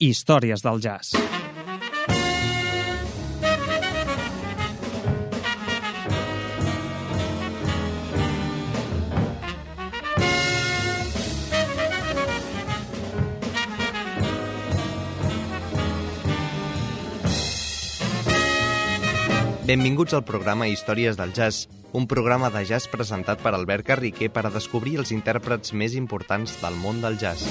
Històries del jazz. Benvinguts al programa Històries del Jazz, un programa de jazz presentat per Albert Carriquer per a descobrir els intèrprets més importants del món del jazz.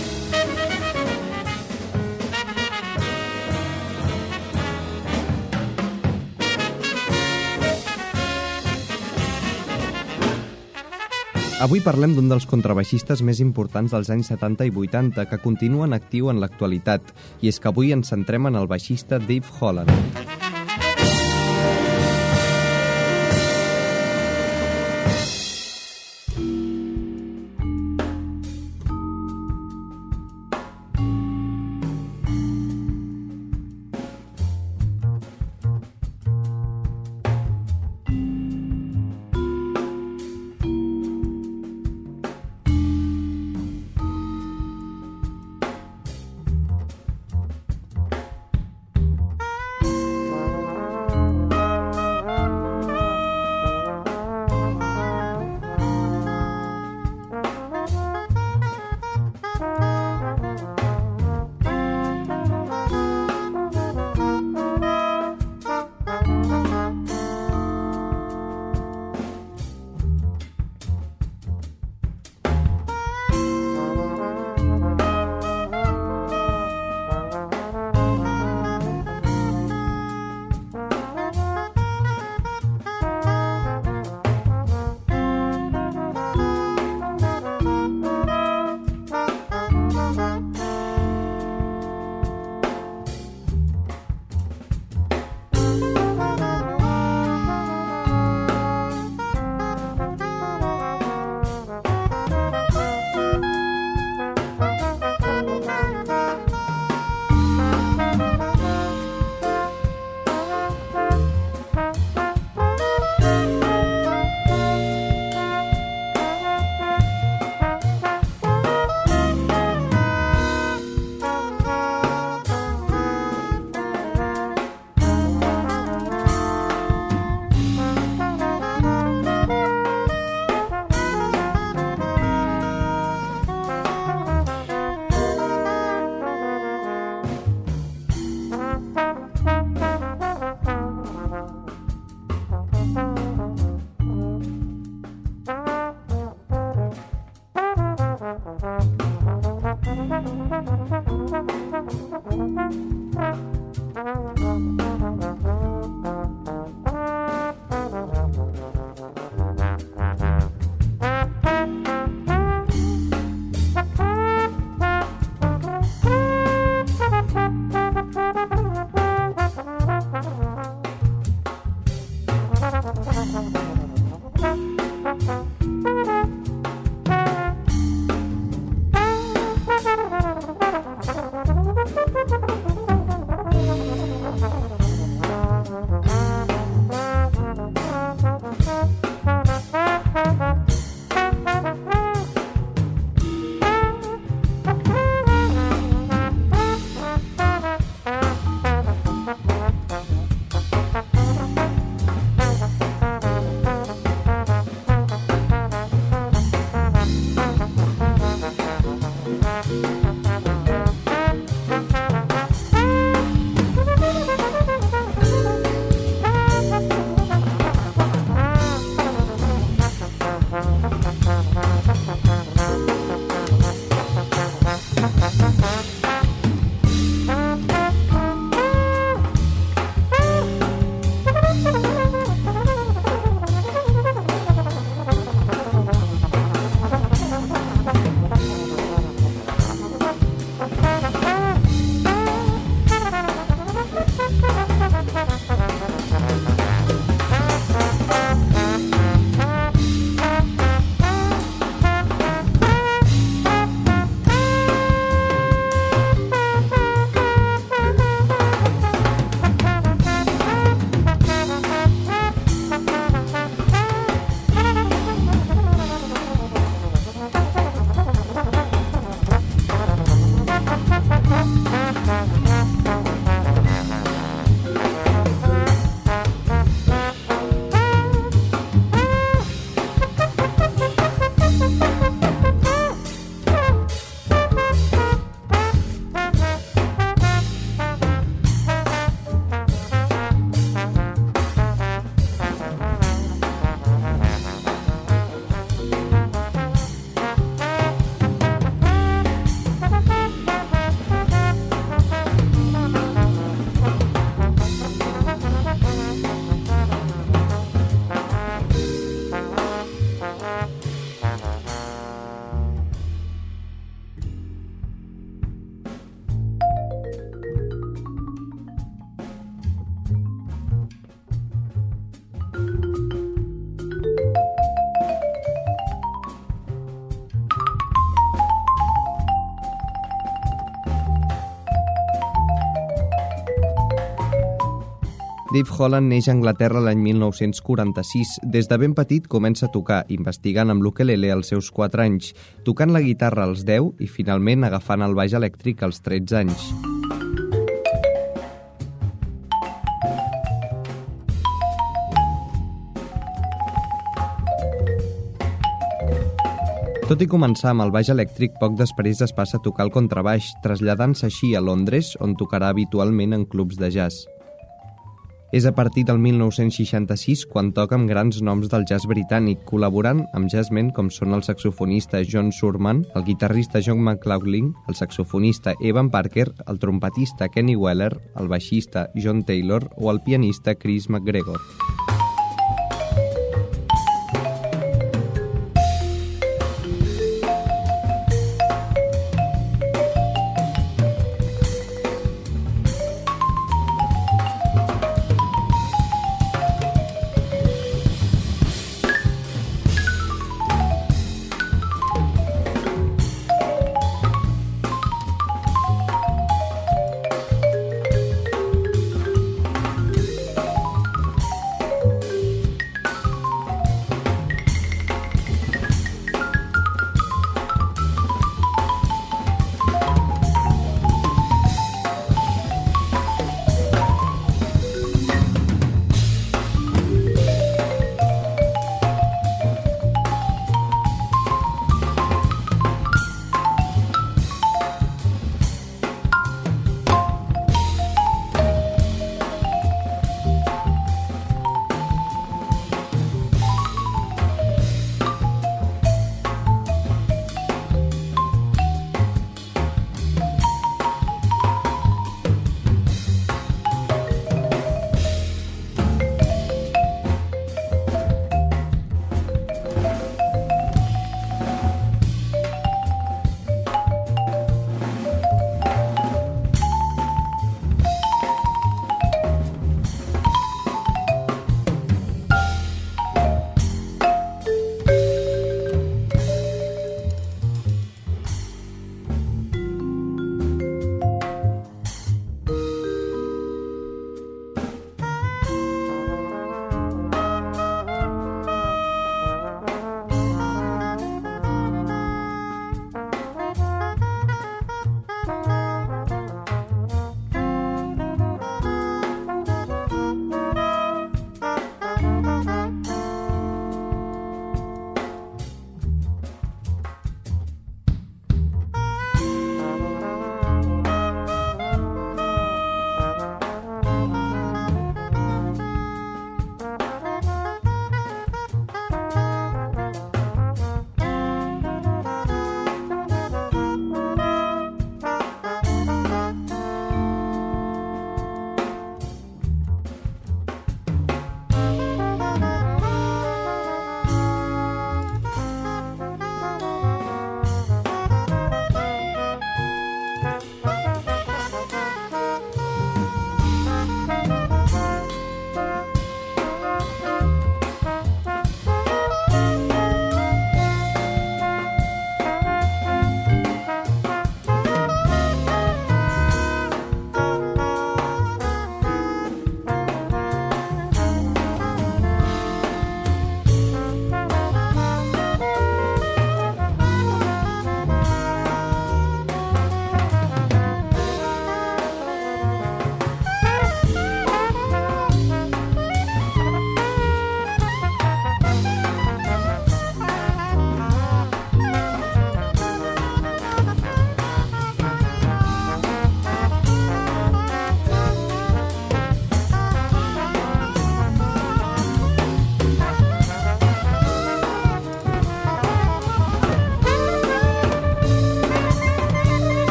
Avui parlem d'un dels contrabaixistes més importants dels anys 70 i 80 que continua en actiu en l'actualitat, i és que avui ens centrem en el baixista Dave Holland. Dave Holland neix a Anglaterra l'any 1946. Des de ben petit comença a tocar, investigant amb l'ukelele als seus 4 anys, tocant la guitarra als 10 i finalment agafant el baix elèctric als 13 anys. Tot i començar amb el baix elèctric, poc després es passa a tocar el contrabaix, traslladant-se així a Londres, on tocarà habitualment en clubs de jazz. És a partir del 1966 quan toca amb grans noms del jazz britànic, col·laborant amb jazzmen com són el saxofonista John Surman, el guitarrista John McLaughlin, el saxofonista Evan Parker, el trompetista Kenny Weller, el baixista John Taylor o el pianista Chris McGregor.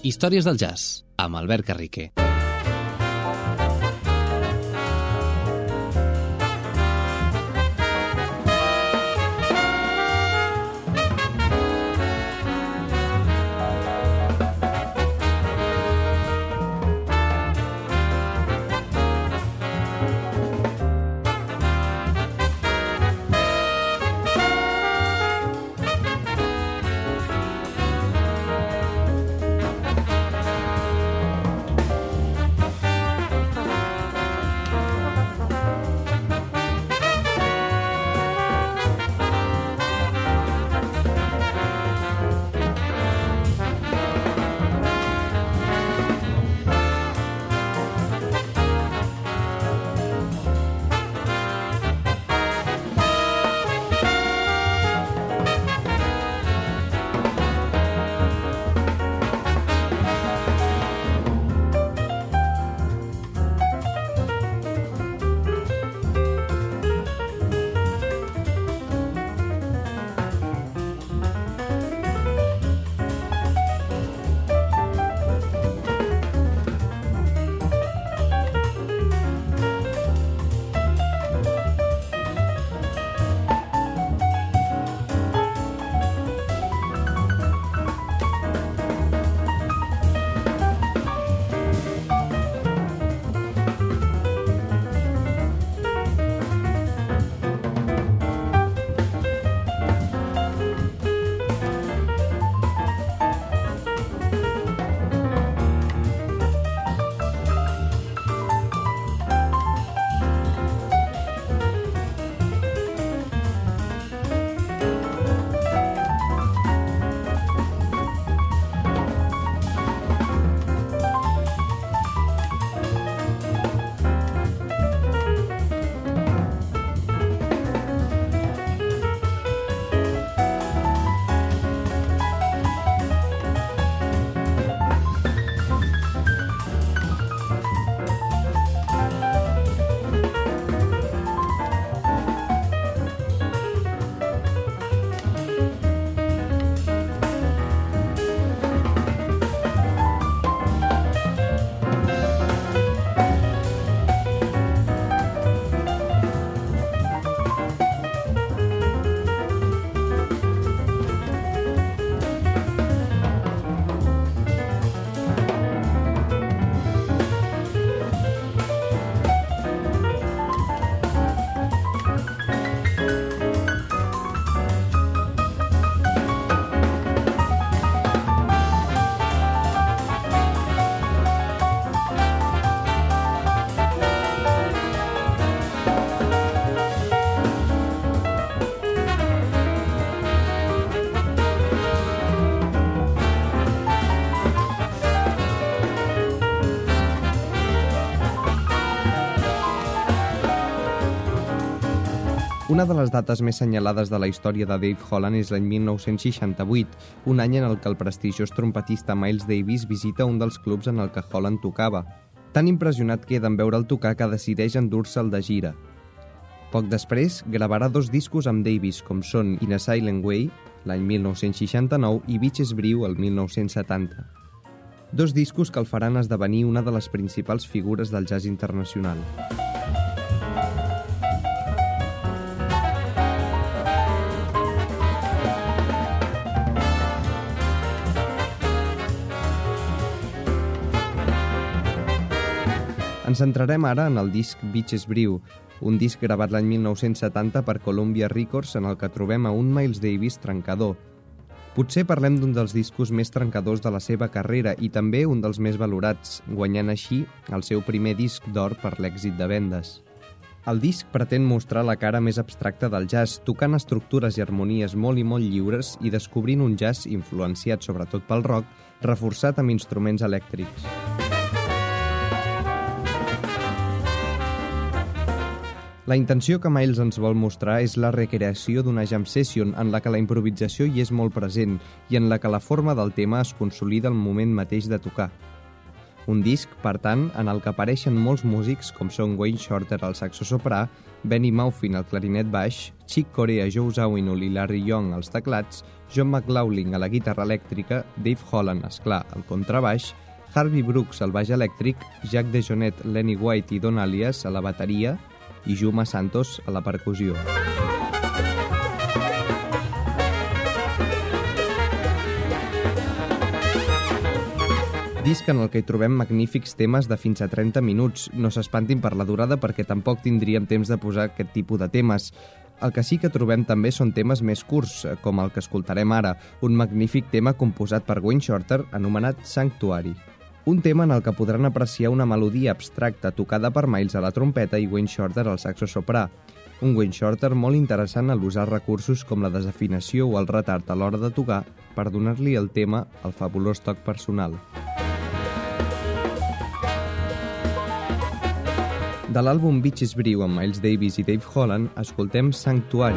Històries del jazz, amb Albert Carriquer. Una de les dates més senyalades de la història de Dave Holland és l'any 1968, un any en el que el prestigiós trompetista Miles Davis visita un dels clubs en el que Holland tocava. Tan impressionat queda en veure'l tocar que decideix endur-se'l de gira. Poc després, gravarà 2 discos amb Davis, com són In a Silent Way, l'any 1969, i Beaches Brew, el 1970. 2 discos que el faran esdevenir una de les principals figures del jazz internacional. Ens centrarem ara en el disc Beaches Brew, un disc gravat l'any 1970 per Columbia Records en el que trobem a un Miles Davis trencador. Potser parlem d'un dels discos més trencadors de la seva carrera i també un dels més valorats, guanyant així el seu primer disc d'or per l'èxit de vendes. El disc pretén mostrar la cara més abstracta del jazz, tocant estructures i harmonies molt lliures i descobrint un jazz influenciat sobretot pel rock, reforçat amb instruments elèctrics. La intenció que Miles ens vol mostrar és la recreació d'una jam session en la que la improvisació hi és molt present i en la que la forma del tema es consolida al moment mateix de tocar. Un disc, per tant, en el que apareixen molts músics com són Wayne Shorter al saxo soprà, Benny Maupin al clarinet baix, Chick Corea, Joe Zawinul i Larry Young als teclats, John McLaughlin a la guitarra elèctrica, Dave Holland, esclar, al contrabaix, Harvey Brooks al baix elèctric, Jack DeJohnette, Lenny White i Don Alias a la bateria i Juma Santos a la percussió. Disc en el que hi trobem magnífics temes de fins a 30 minuts. No s'espantin per la durada perquè tampoc tindríem temps de posar aquest tipus de temes. El que sí que trobem també són temes més curts, com el que escoltarem ara, un magnífic tema composat per Wayne Shorter anomenat Sanctuary. Un tema en el que podran apreciar una melodia abstracta tocada per Miles a la trompeta i Wayne Shorter al saxo soprà. Un Wayne Shorter molt interessant a l'usar recursos com la desafinació o el retard a l'hora de tocar per donar-li al tema el fabulós toc personal. De l'àlbum Beaches Brew amb Miles Davis i Dave Holland, escoltem Sanctuary.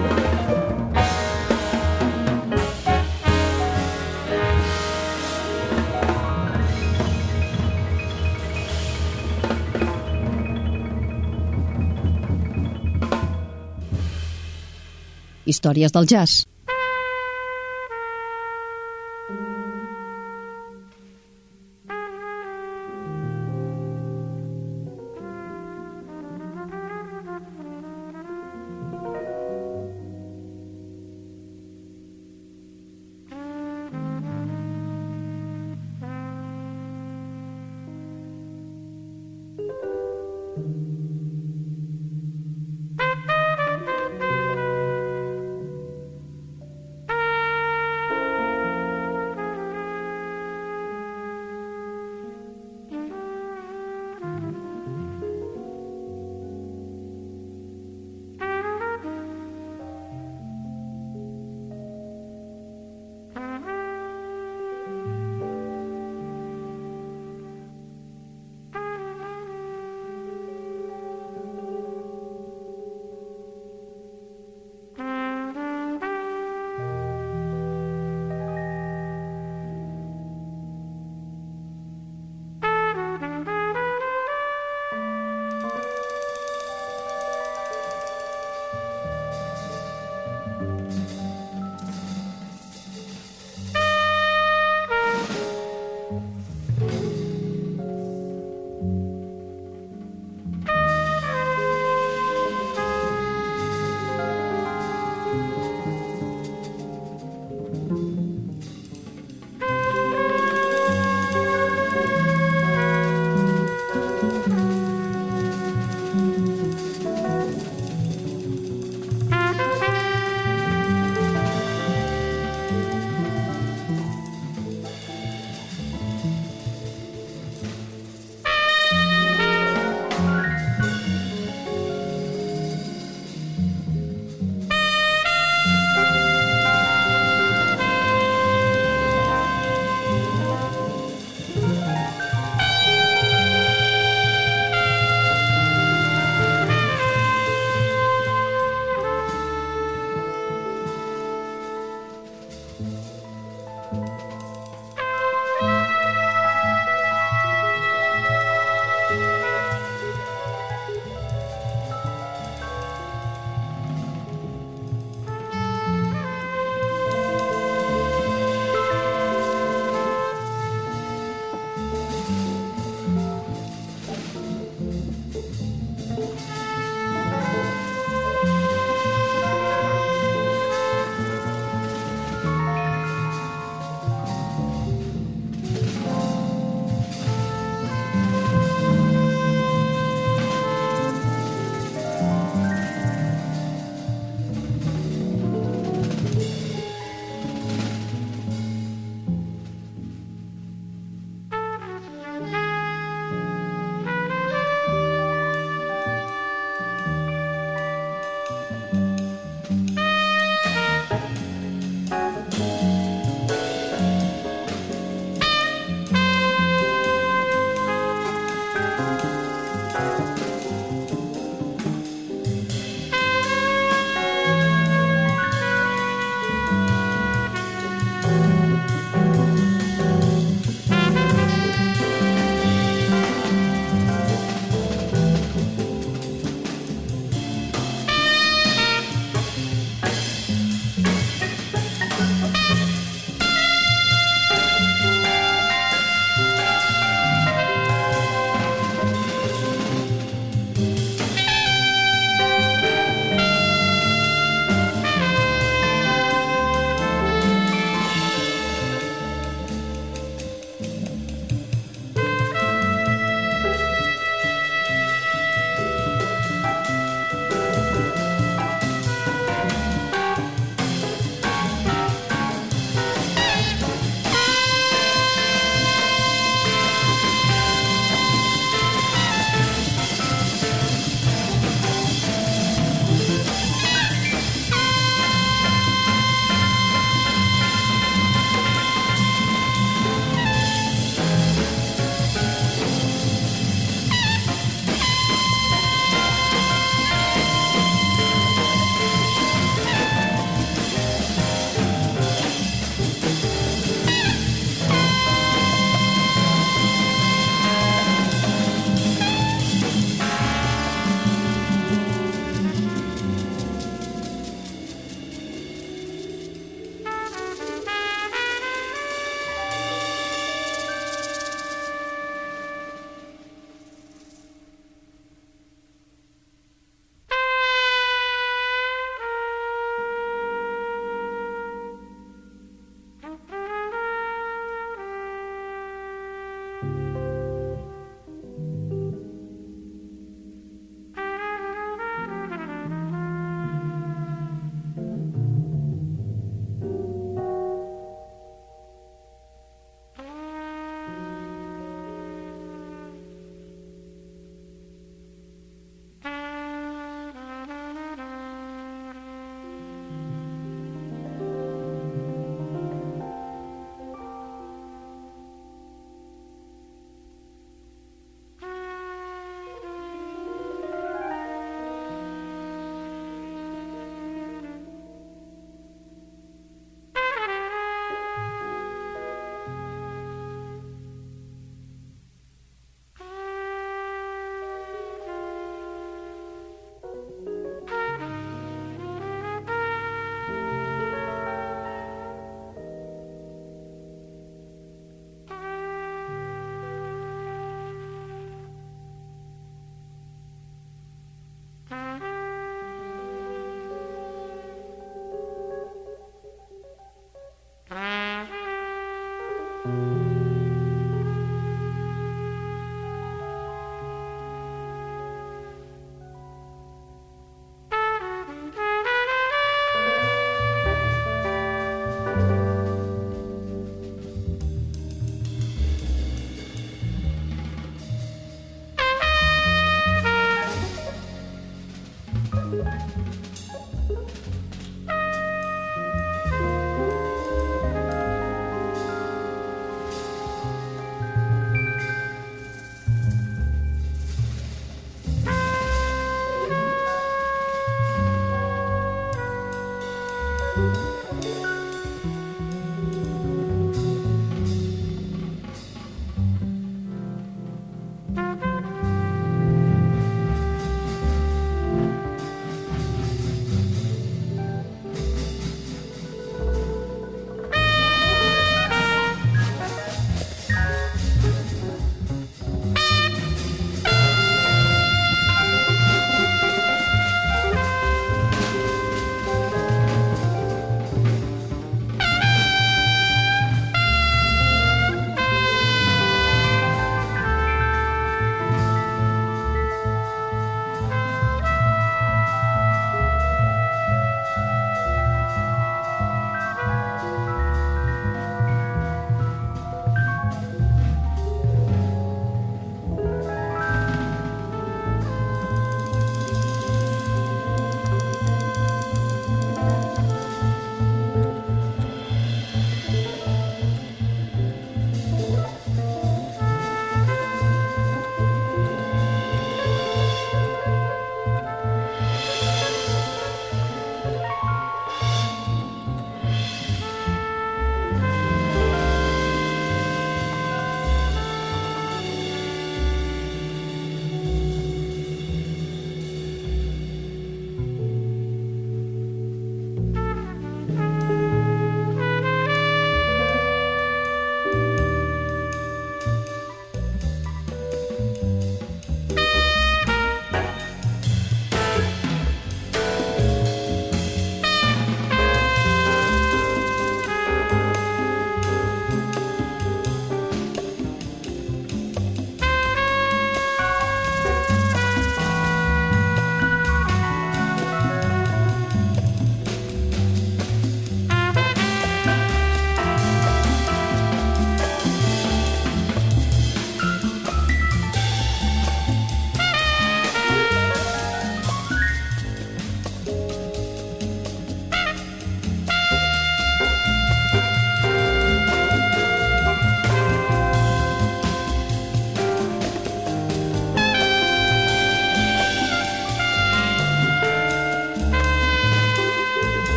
Històries del jazz.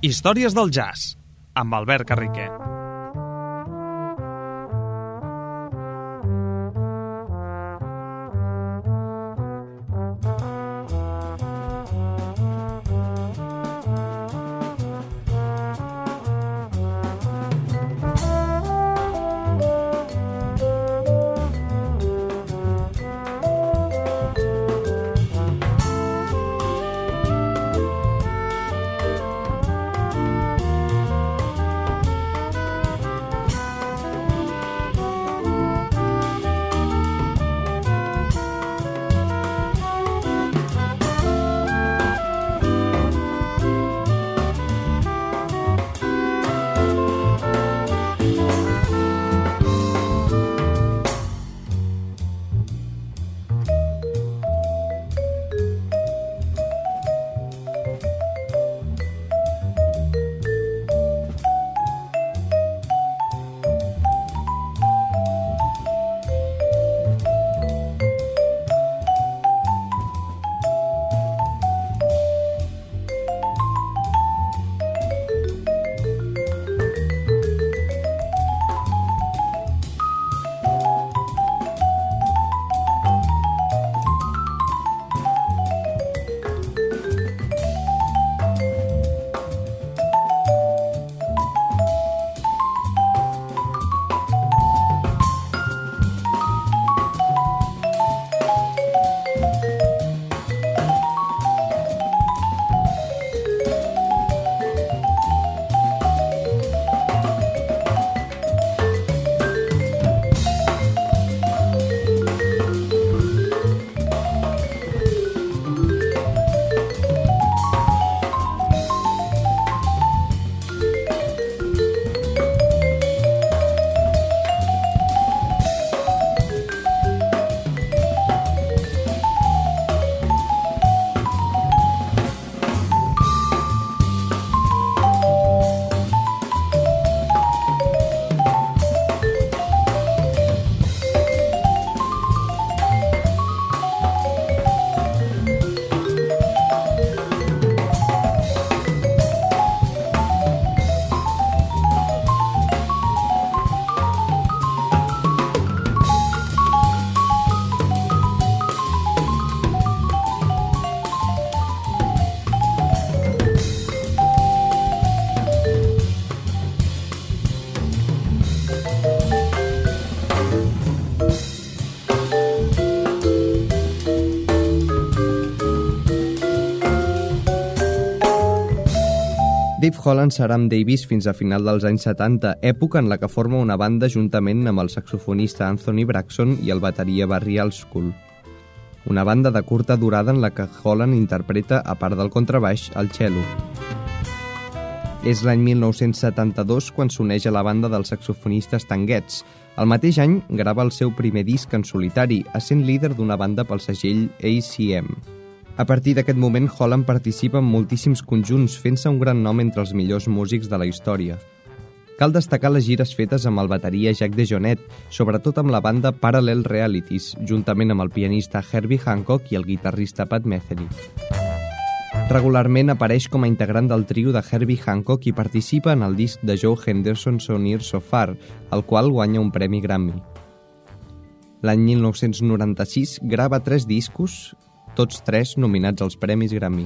Històries del jazz, amb Albert Carriquer. Dave Holland serà amb Davis fins a final dels anys 70, època en la que forma una banda juntament amb el saxofonista Anthony Braxton i el bateria Barry Alschool. Una banda de curta durada en la que Holland interpreta, a part del contrabaix, el cello. És l'any 1972 quan s'uneix a la banda del saxofonista Stan Getz. El mateix any grava el seu primer disc en solitari, essent líder d'una banda pel segell ACM. A partir d'aquest moment, Holland participa en moltíssims conjunts, fent-se un gran nom entre els millors músics de la història. Cal destacar les gires fetes amb el bateria Jack DeJohnette, sobretot amb la banda Parallel Realities, juntament amb el pianista Herbie Hancock i el guitarrista Pat Metheny. Regularment apareix com a integrant del trio de Herbie Hancock i participa en el disc de Joe Henderson So Near So Far, el qual guanya un premi Grammy. L'any 1996 grava 3 discos, tots 3 nominats als premis Grammy.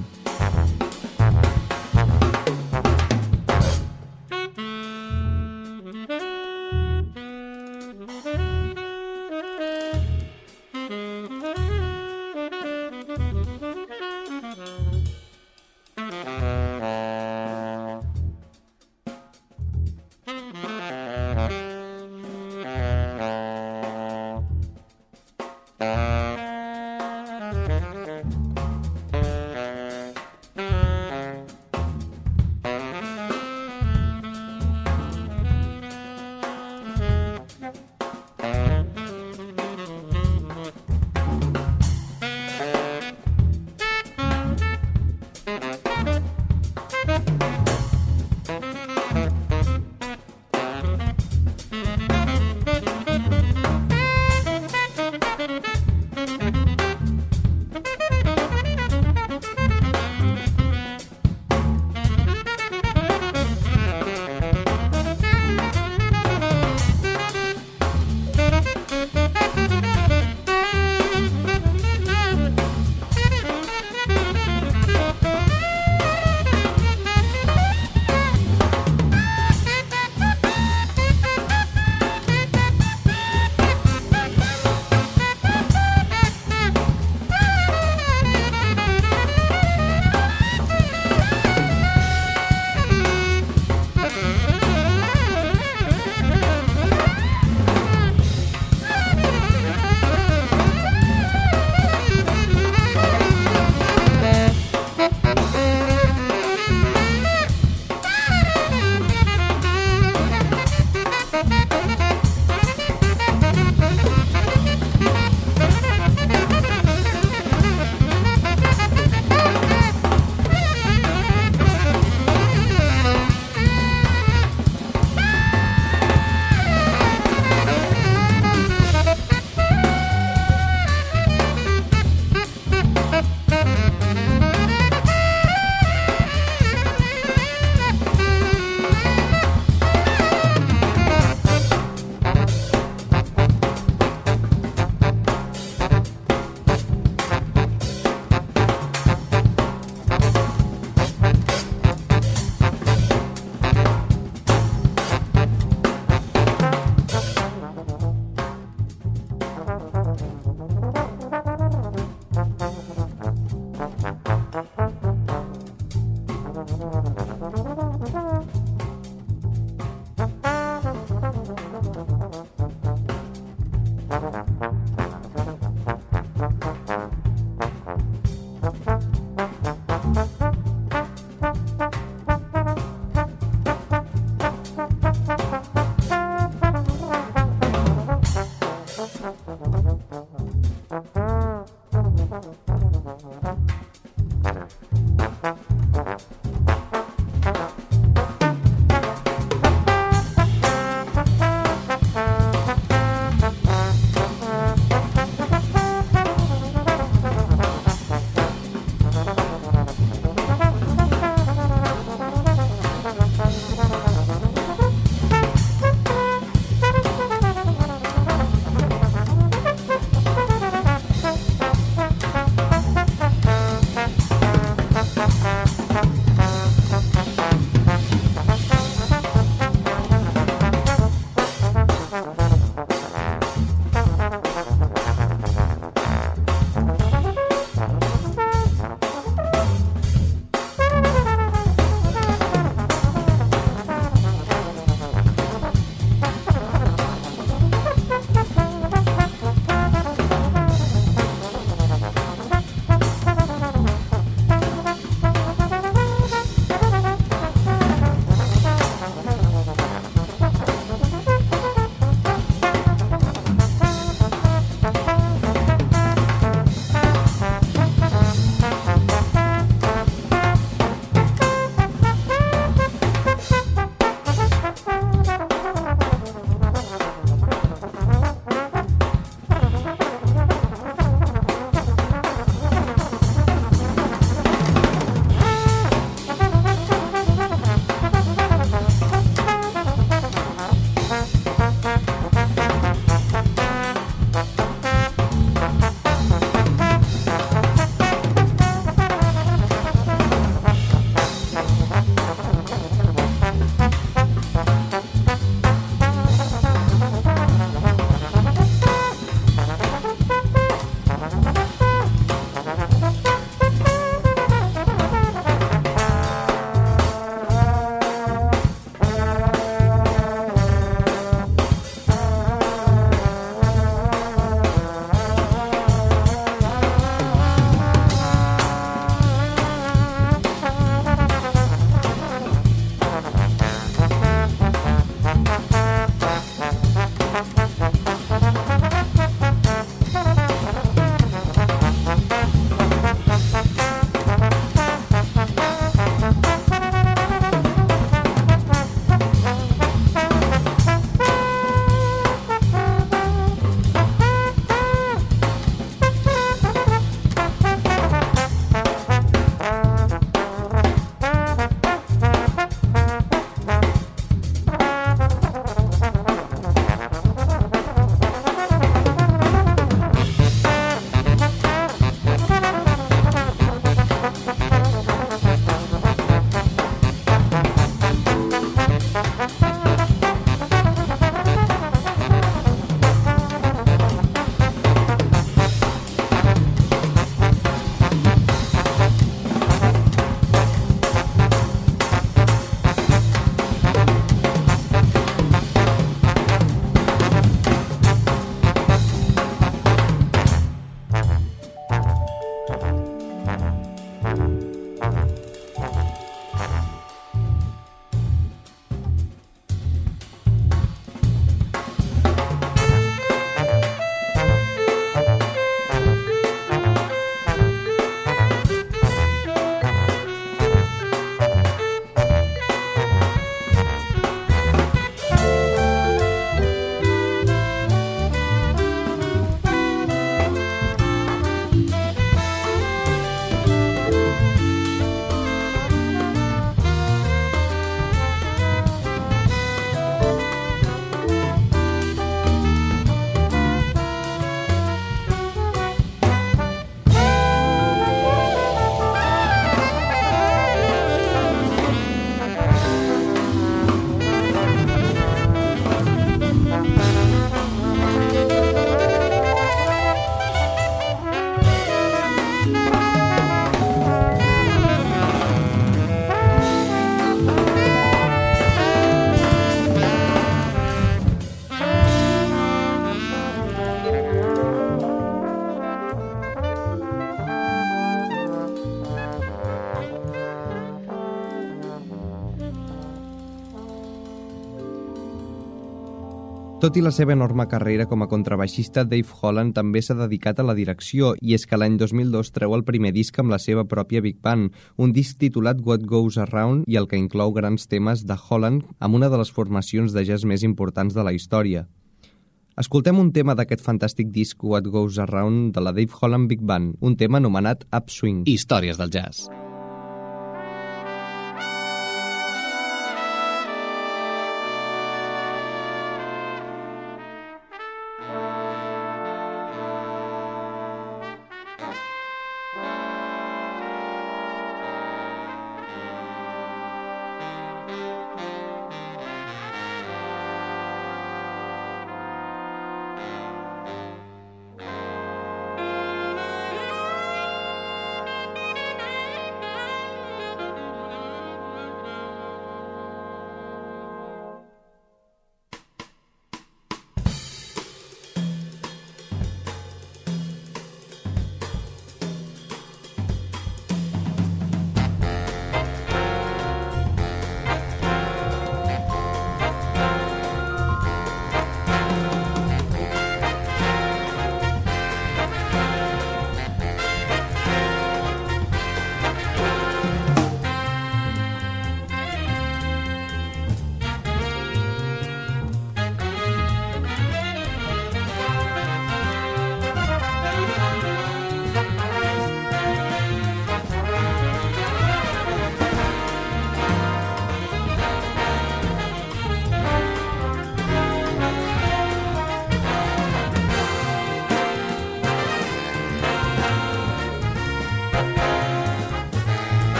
Tot i la seva enorme carrera com a contrabaixista, Dave Holland també s'ha dedicat a la direcció, i és que l'any 2002 treu el primer disc amb la seva pròpia Big Band, un disc titulat What Goes Around i el que inclou grans temes de Holland amb una de les formacions de jazz més importants de la història. Escoltem un tema d'aquest fantàstic disc What Goes Around de la Dave Holland Big Band, un tema anomenat Upswing. Històries del jazz.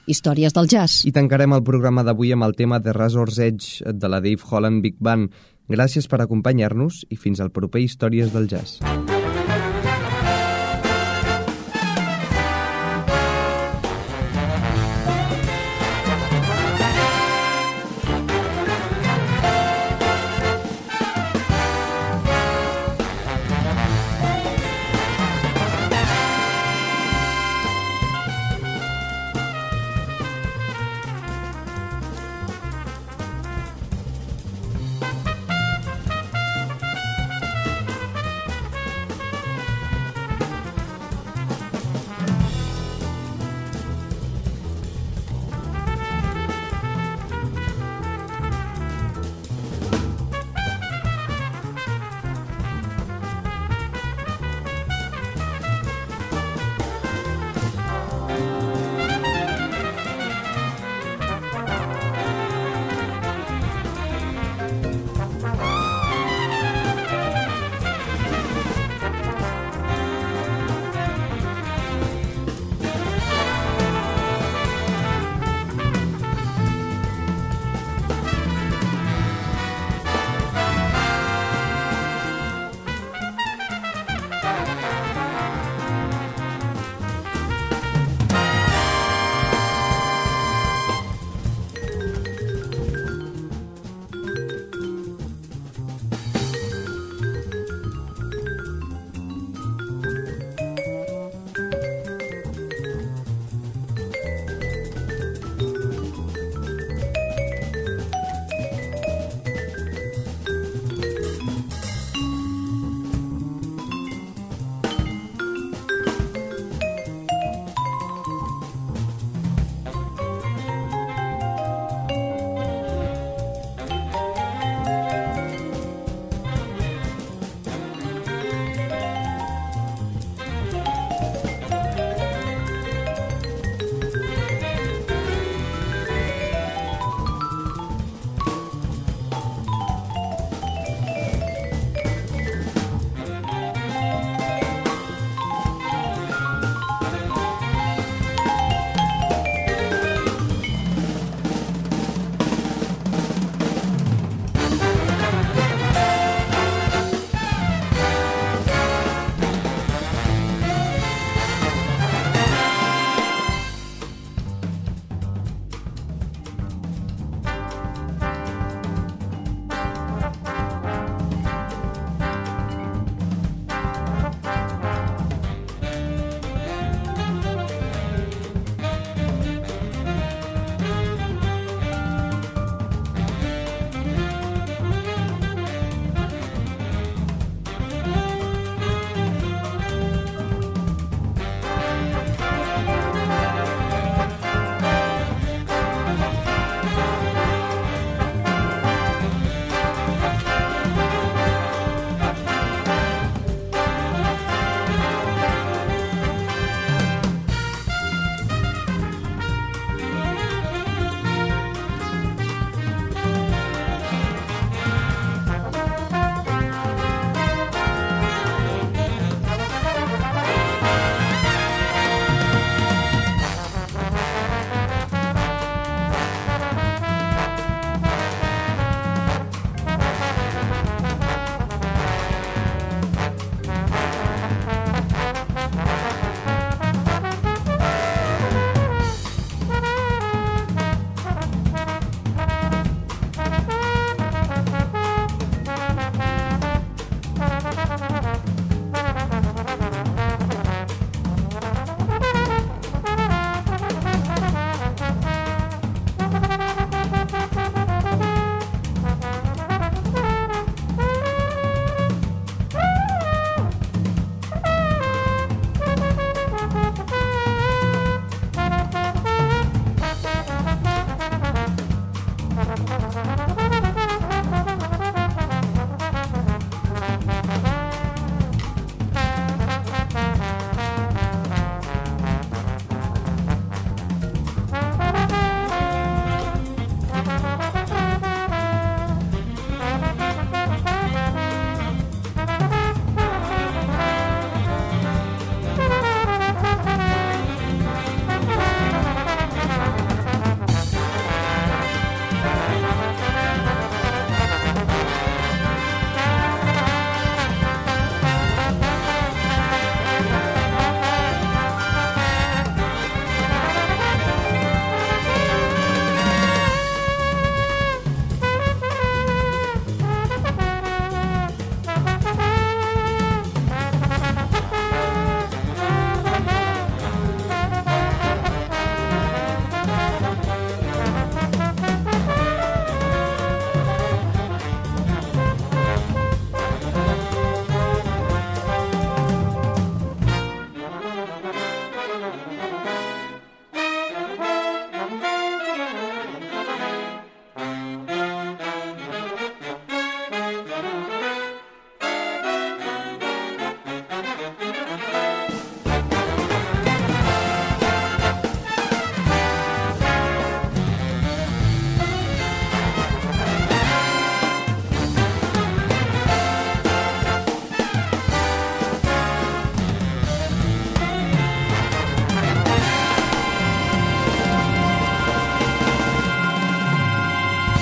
Històries del jazz. I tancarem el programa d'avui amb el tema The Razor's Edge de la Dave Holland Big Band. Gràcies per acompanyar-nos i fins al proper Històries del Jazz.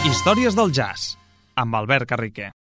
Històries del jazz, amb Albert Carriquer.